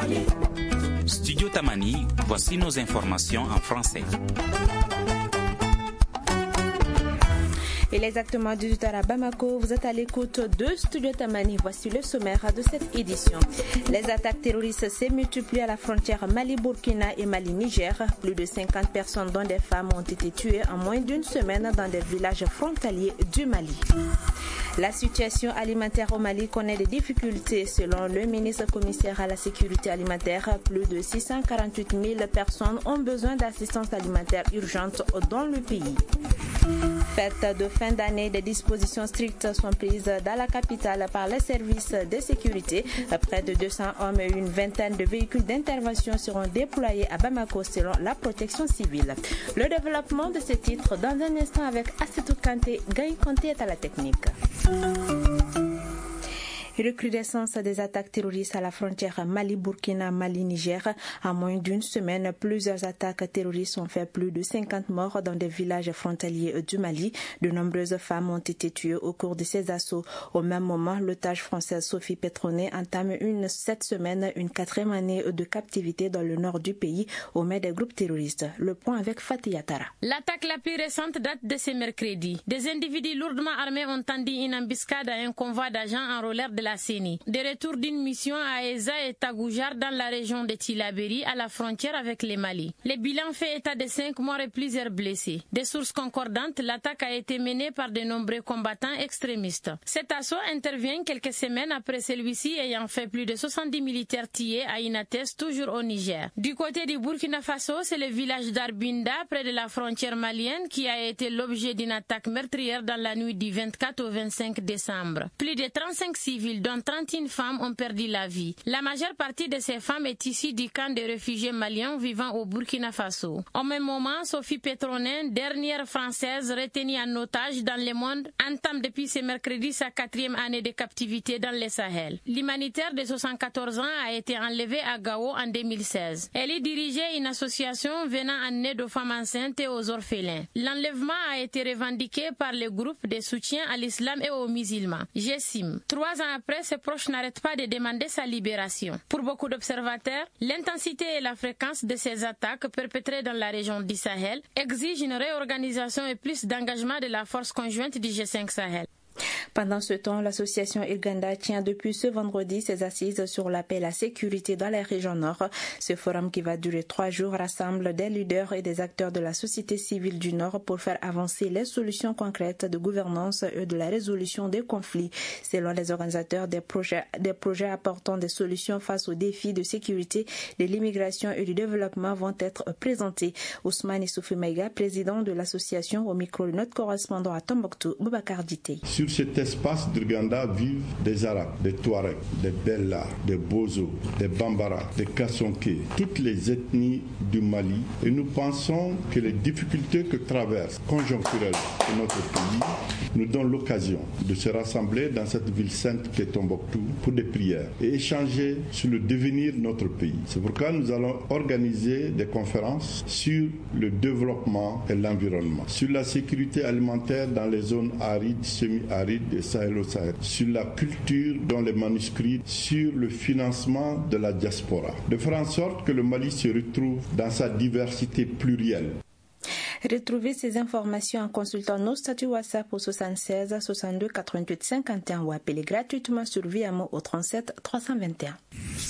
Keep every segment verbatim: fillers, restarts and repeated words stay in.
Studio Tamani, voici nos informations en français. Il est exactement dix-huit heures à Bamako. Vous êtes à l'écoute de Studio Tamani. Voici le sommaire de cette édition. Les attaques terroristes se multiplient à la frontière Mali-Burkina et Mali-Niger. Plus de cinquante personnes, dont des femmes, ont été tuées en moins d'une semaine dans des villages frontaliers du Mali. La situation alimentaire au Mali connaît des difficultés. Selon le ministre commissaire à la sécurité alimentaire, plus de six cent quarante-huit mille personnes ont besoin d'assistance alimentaire urgente dans le pays. Fête de fin d'année, des dispositions strictes sont prises dans la capitale par les services de sécurité. Près de deux cents hommes et une vingtaine de véhicules d'intervention seront déployés à Bamako selon la protection civile. Le développement de ce titre dans un instant avec Assetou Kanté. Gaï Kanté est à la technique. Recrudescence des attaques terroristes à la frontière Mali-Burkina, Mali-Niger. En moins d'une semaine, plusieurs attaques terroristes ont fait plus de cinquante morts dans des villages frontaliers du Mali. De nombreuses femmes ont été tuées au cours de ces assauts. Au même moment, l'otage française Sophie Petronet entame une, cette semaine une quatrième année de captivité dans le nord du pays aux mains des groupes terroristes. Le point avec Fatih Yatara. L'attaque la plus récente date de ce mercredi. Des individus lourdement armés ont tendu une embuscade à un convoi d'agents enrôleurs de la C E N I. De retour d'une mission à Eza et Tagoujar dans la région de Tillabéri à la frontière avec le Mali. Le bilan fait état de cinq morts et plusieurs blessés. Des sources concordantes, l'attaque a été menée par de nombreux combattants extrémistes. Cet assaut intervient quelques semaines après celui-ci ayant fait plus de soixante-dix militaires tués à Inates, toujours au Niger. Du côté du Burkina Faso, c'est le village d'Arbinda, près de la frontière malienne, qui a été l'objet d'une attaque meurtrière dans la nuit du vingt-quatre au vingt-cinq décembre. Plus de trente-cinq civils dont trente et une femmes ont perdu la vie. La majeure partie de ces femmes est issue du camp de réfugiés maliens vivant au Burkina Faso. Au même moment, Sophie Petronet, dernière française retenue en otage dans le monde, entame depuis ce mercredi sa quatrième année de captivité dans le Sahel. L'humanitaire de soixante-quatorze ans a été enlevée à Gao en deux mille seize. Elle y dirigeait une association venant en aide aux femmes enceintes et aux orphelins. L'enlèvement a été revendiqué par le groupe de soutien à l'islam et aux musulmans, G E S I M. Trois ans après, ses proches n'arrêtent pas de demander sa libération. Pour beaucoup d'observateurs, l'intensité et la fréquence de ces attaques perpétrées dans la région du Sahel exigent une réorganisation et plus d'engagement de la force conjointe du G cinq Sahel. Pendant ce temps, l'association Uganda tient depuis ce vendredi ses assises sur la paix et la sécurité dans la région nord. Ce forum qui va durer trois jours rassemble des leaders et des acteurs de la société civile du Nord pour faire avancer les solutions concrètes de gouvernance et de la résolution des conflits. Selon les organisateurs, des projets, des projets apportant des solutions face aux défis de sécurité, de l'immigration et du développement vont être présentés. Ousmane Issoufou Maïga, président de l'association, au micro de notre correspondant à Tombouctou, Boubacar Dité. Sur cet espace d'Urganda vivent des Arabes, des Touaregs, des Bellas, des Bozo, des Bambara, des Kassonké, toutes les ethnies du Mali. Et nous pensons que les difficultés que traverse conjoncturelles notre pays nous donnent l'occasion de se rassembler dans cette ville sainte qu'est Tombouctou pour des prières et échanger sur le devenir de notre pays. C'est pourquoi nous allons organiser des conférences sur le développement et l'environnement, sur la sécurité alimentaire dans les zones arides, semi-arides et sahélo-sahel, sur la culture dans les manuscrits, sur le financement de la diaspora, de faire en sorte que le Mali se retrouve dans sa diversité plurielle. Retrouvez ces informations en consultant nos statuts WhatsApp au soixante-seize soixante-deux quatre-vingt-huit cinquante et un ou appelez gratuitement sur Viamo au trente-sept trois cent vingt et un.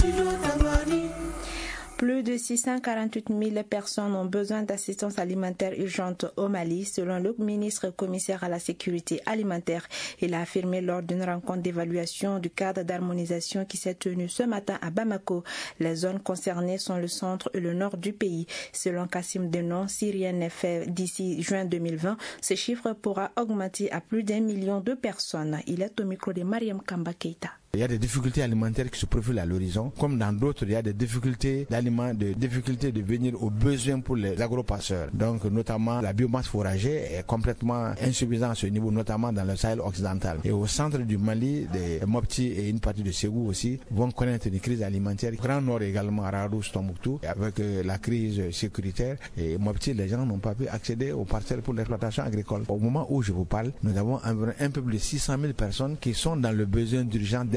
Plus de six cent quarante-huit mille personnes ont besoin d'assistance alimentaire urgente au Mali, selon le ministre commissaire à la sécurité alimentaire. Il a affirmé lors d'une rencontre d'évaluation du cadre d'harmonisation qui s'est tenue ce matin à Bamako. Les zones concernées sont le centre et le nord du pays. Selon Kassim Denon, si rien n'est fait d'ici juin deux mille vingt, ce chiffre pourra augmenter à plus d'un million de personnes. Il est au micro de Mariam Kamba Keita. Il y a des difficultés alimentaires qui se profilent à l'horizon, comme dans d'autres, il y a des difficultés d'aliments, des difficultés de venir aux besoins pour les agropasseurs. Donc, notamment, la biomasse fourragère est complètement insuffisante à ce niveau, notamment dans le Sahel occidental. Et au centre du Mali, des Mopti et une partie de Ségou aussi vont connaître des crises alimentaires. Grand Nord également, Aradou, Tombouctou, avec euh, la crise sécuritaire. Et Mopti, les gens n'ont pas pu accéder aux parcelles pour l'exploitation agricole. Au moment où je vous parle, nous avons environ un peu plus de six cent mille personnes qui sont dans le besoin d'urgence d'aide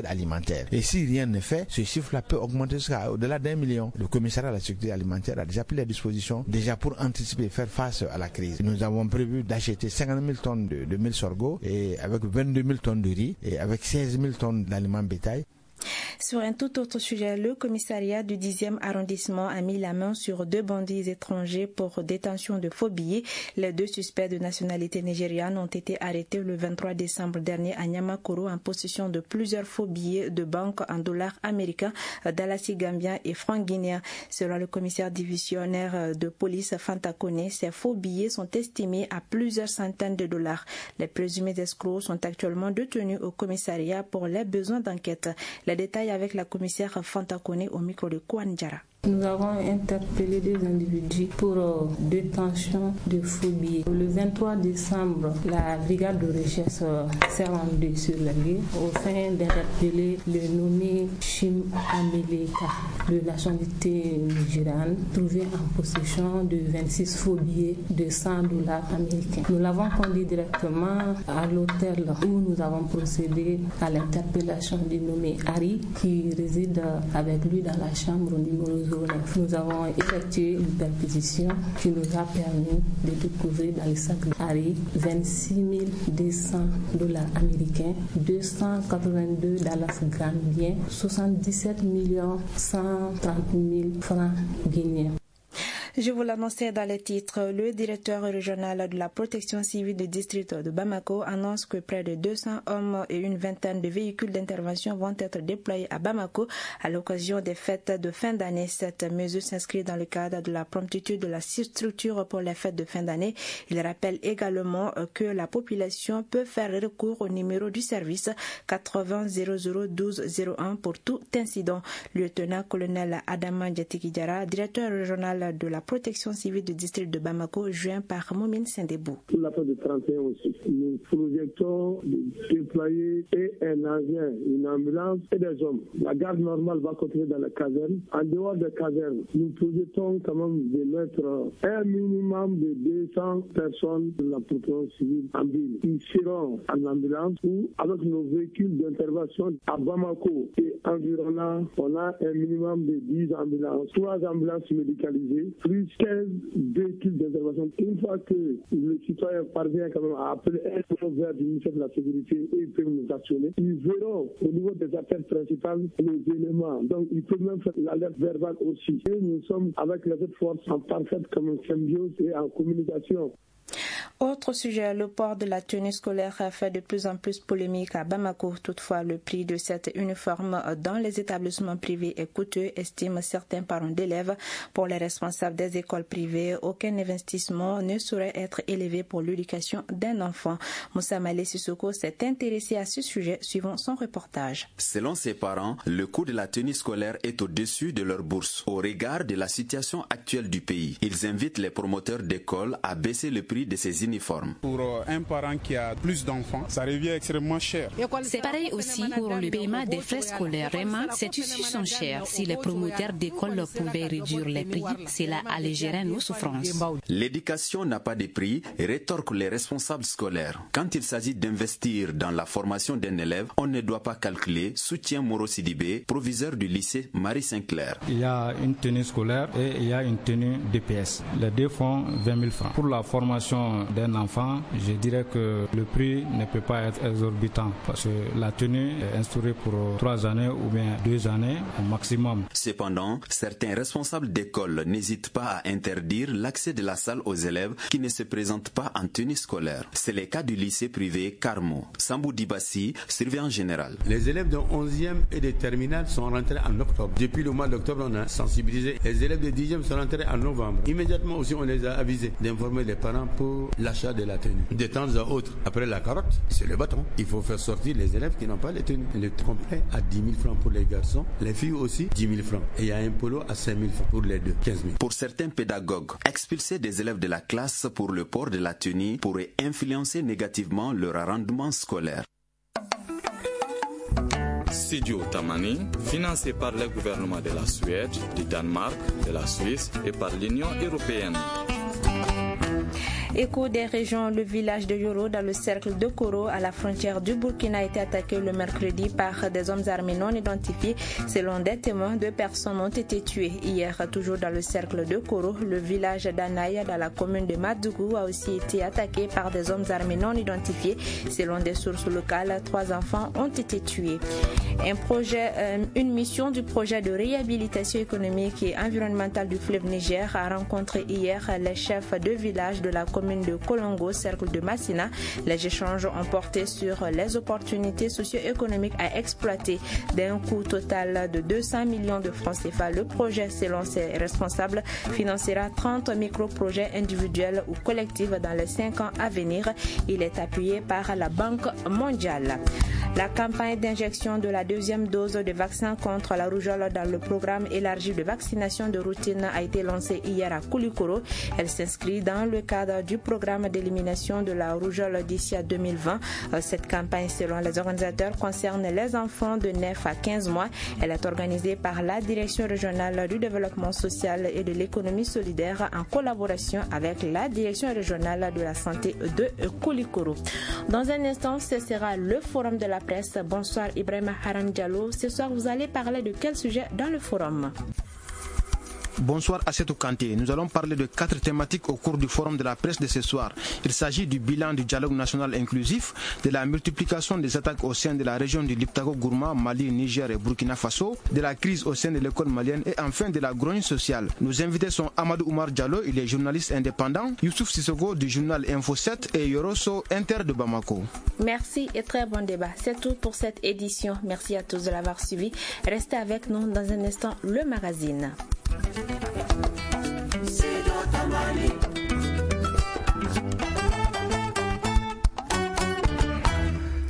aides alimentaires. Et si rien n'est fait, ce chiffre-là peut augmenter jusqu'à au-delà d'un million. Le commissariat à la sécurité alimentaire a déjà pris les dispositions déjà pour anticiper et faire face à la crise. Nous avons prévu d'acheter cinquante mille tonnes de, de mil sorgho et avec vingt-deux mille tonnes de riz et avec seize mille tonnes d'aliments bétail. Sur un tout autre sujet, le commissariat du dixième arrondissement a mis la main sur deux bandits étrangers pour détention de faux billets. Les deux suspects de nationalité nigériane ont été arrêtés le vingt-trois décembre dernier à Niamakoro en possession de plusieurs faux billets de banque en dollars américains, dalasi gambien et francs guinéens. Selon le commissaire divisionnaire de police Fantakone, ces faux billets sont estimés à plusieurs centaines de dollars. Les présumés escrocs sont actuellement détenus au commissariat pour les besoins d'enquête. Les détails avec la commissaire Fantakone au micro de Kouan Diara. Nous avons interpellé des individus pour euh, détention de faux billets. Le vingt-trois décembre, la brigade de recherche euh, s'est rendue sur le lieu au fin d'interpeller le nommé Chim Ameleka, de nationalité nigériane, trouvé en possession de vingt-six faux billets de cent dollars américains. Nous l'avons conduit directement à l'hôtel où nous avons procédé à l'interpellation du nommé Harry qui réside avec lui dans la chambre numéro zéro. Nous avons effectué une perquisition qui nous a permis de découvrir dans le sac de Harry vingt-six mille deux cents dollars américains, deux cent quatre-vingt-deux dollars gambiens, soixante-dix-sept millions cent trente mille francs guinéens. Je vous l'annonçais dans les titres, le directeur régional de la protection civile du district de Bamako annonce que près de deux cents hommes et une vingtaine de véhicules d'intervention vont être déployés à Bamako à l'occasion des fêtes de fin d'année. Cette mesure s'inscrit dans le cadre de la promptitude de la structure pour les fêtes de fin d'année. Il rappelle également que la population peut faire recours au numéro du service quatre-vingts zéro zéro douze zéro un pour tout incident. Lieutenant-colonel Adama Diatikidjara, directeur régional de la protection civile du district de Bamako, joint par Moumine Sindebou. Pour la fête de trente et un aussi, nous projetons de déployer et un engin, une ambulance et des hommes. La garde normale va continuer dans la caserne. En dehors des casernes, nous projetons quand même de mettre un minimum de deux cents personnes de la protection civile en ville. Ils seront en ambulance ou avec nos véhicules d'intervention à Bamako et environnant. On a un minimum de dix ambulances, trois ambulances médicalisées, plus quinze véhicules d'intervention. Une fois que le citoyen parvient quand même à appeler un numéro vert du ministère de la Sécurité et ils peuvent nous actionner, ils verront au niveau des affaires principales les éléments. Donc ils peuvent même faire l'alerte verbale aussi. Et nous sommes avec les autres forces en parfaite comme symbiose et en communication. Autre sujet, le port de la tenue scolaire a fait de plus en plus polémique à Bamako. Toutefois, le prix de cette uniforme dans les établissements privés est coûteux, estiment certains parents d'élèves. Pour les responsables des écoles privées, aucun investissement ne saurait être élevé pour l'éducation d'un enfant. Moussa Malé Sissoko s'est intéressé à ce sujet, suivant son reportage. Selon ses parents, le coût de la tenue scolaire est au-dessus de leur bourse. Au regard de la situation actuelle du pays, ils invitent les promoteurs d'écoles à baisser le prix de ces uniformes. Pour un parent qui a plus d'enfants, ça revient extrêmement cher. C'est pareil aussi pour le paiement des frais scolaires. Vraiment, ces tissus sont chers. Si les promoteurs d'écoles pouvaient réduire les prix, cela allégerait nos souffrances. L'éducation n'a pas de prix, rétorquent les responsables scolaires. Quand il s'agit d'investir dans la formation d'un élève, on ne doit pas calculer, soutient Moro Sidibé, proviseur du lycée Marie-Saint-Clair. Il y a une tenue scolaire et il y a une tenue D P S. Les deux font vingt mille francs. Pour la formation d'un enfant, je dirais que le prix ne peut pas être exorbitant parce que la tenue est instaurée pour trois années ou bien deux années au maximum. Cependant, certains responsables d'école n'hésitent pas à interdire l'accès de la salle aux élèves qui ne se présentent pas en tenue scolaire. C'est le cas du lycée privé Carmo. Sambou Dibassi, surveillant général. Les élèves de onzième et de terminale sont rentrés en octobre. Depuis le mois d'octobre, on a sensibilisé. Les élèves de dixième sont rentrés en novembre. Immédiatement aussi, on les a avisés d'informer les parents pour l'achat de la tenue. De temps à autre, après la carotte, c'est le bâton. Il faut faire sortir les élèves qui n'ont pas les tenues. Le complet à dix mille francs pour les garçons, les filles aussi dix mille francs. Et il y a un polo à cinq mille francs pour les deux, quinze mille. Pour certains pédagogues, expulser des élèves de la classe pour le port de la tenue pourrait influencer négativement leur rendement scolaire. Studio Tamani, financé par le gouvernement de la Suède, du Danemark, de la Suisse et par l'Union européenne. Écho des régions, le village de Yoro dans le cercle de Koro à la frontière du Burkina a été attaqué le mercredi par des hommes armés non identifiés. Selon des témoins, deux personnes ont été tuées. Hier, toujours dans le cercle de Koro, le village d'Anaï dans la commune de Madougou a aussi été attaqué par des hommes armés non identifiés. Selon des sources locales, trois enfants ont été tués. Un projet, euh, une mission du projet de réhabilitation économique et environnementale du fleuve Niger a rencontré hier les chefs de village de la commune de Kolongo, cercle de Massina. Les échanges ont porté sur les opportunités socio-économiques à exploiter. D'un coût total de deux cents millions de francs C F A, le projet, selon ses responsables, financera trente micro-projets individuels ou collectifs dans les cinq ans à venir. Il est appuyé par la Banque mondiale. La campagne d'injection de la deuxième dose de vaccin contre la rougeole dans le programme élargi de vaccination de routine a été lancée hier à Koulikoro. Elle s'inscrit dans le cadre du programme d'élimination de la rougeole d'ici à deux mille vingt. Cette campagne, selon les organisateurs, concerne les enfants de neuf à quinze mois. Elle est organisée par la Direction régionale du développement social et de l'économie solidaire en collaboration avec la Direction régionale de la santé de Koulikoro. Dans un instant, ce sera le forum de la presse. Bonsoir Ibrahima Haran Diallo. Ce soir, vous allez parler de quel sujet dans le forum? Bonsoir Assetou Kanté. Nous allons parler de quatre thématiques au cours du forum de la presse de ce soir. Il s'agit du bilan du dialogue national inclusif, de la multiplication des attaques au sein de la région du Liptako-Gourma, Mali, Niger et Burkina Faso, de la crise au sein de l'école malienne et enfin de la grogne sociale. Nos invités sont Amadou Oumar Diallo, il est journaliste indépendant, Youssouf Sissoko du journal Info sept et Yoroso Inter de Bamako. Merci et très bon débat. C'est tout pour cette édition. Merci à tous de l'avoir suivi. Restez avec nous dans un instant, le magazine. C'est